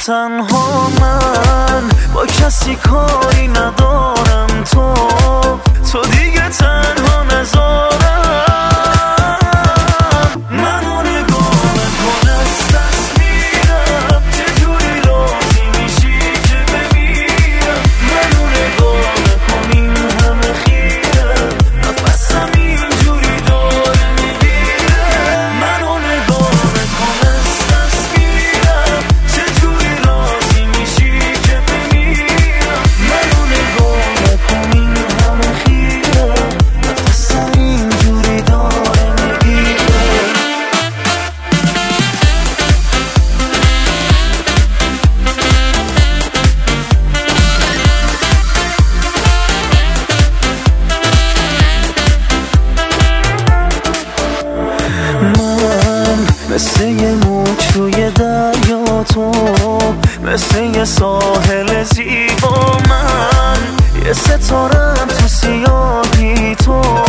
تنها من با کسی کاری ندارم، تو دیگه تنها نذارم. منو نگاه نکن از دست میرم، چجوری راضی میشی که بمیرم. منو نگاه نکن این همه خیرم، نفسم اینجوری داره میگیره. منو نگاه نکن از دست میرم، چجوری راضی میشی که بمیرم. منو نگاه نکن این همه خیرم، نفسم اینجوری داره میگیره. من مثل یه موج توی دریا، تو مثل یه ساحل زیبا. من یه ستارم تو سیاهی، تو